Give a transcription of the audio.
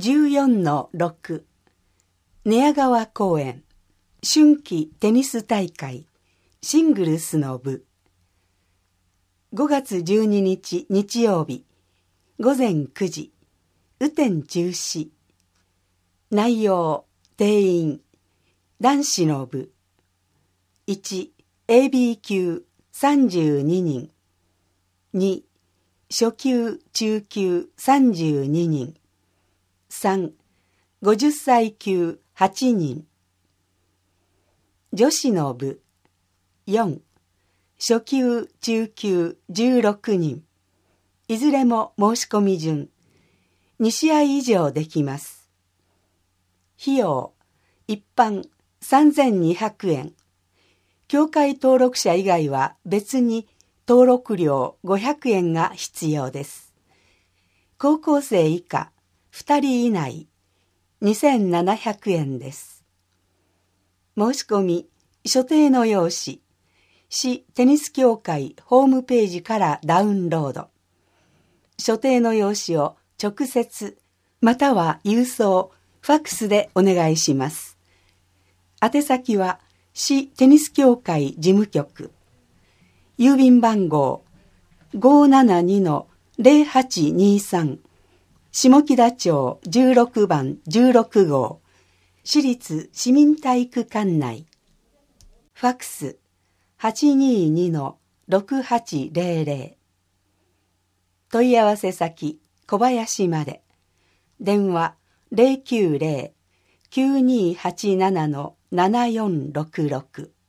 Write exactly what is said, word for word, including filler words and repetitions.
じゅうよんのろく 寝屋川公園春季テニス大会シングルスの部ごがつじゅうににち日曜日ごぜんくじ雨天中止内容定員男子の部 いちエービー 級さんじゅうににんに初級中級さんじゅうににんさんごじゅっさい級はちにん女子の部よん初級中級じゅうろくにんいずれも申し込み順にしあい以上できます費用一般さんぜんにひゃくえん協会登録者以外は別に登録料ごひゃくえんが必要です高校生以下ふたり以内にせんななひゃくえんです申し込み所定の用紙市テニス協会ホームページからダウンロード所定の用紙を直接または郵送ファックスでお願いします宛先は市テニス協会事務局郵便番号 ごーななにのぜろはちにさん 下北町じゅうろくばんじゅうろくごう市立市民体育館内ファックス はちにーにのろくはちぜろぜろ 問い合わせ先小林まで電話 ゼロきゅうゼロ きゅうにーはちなな ななよんろくろく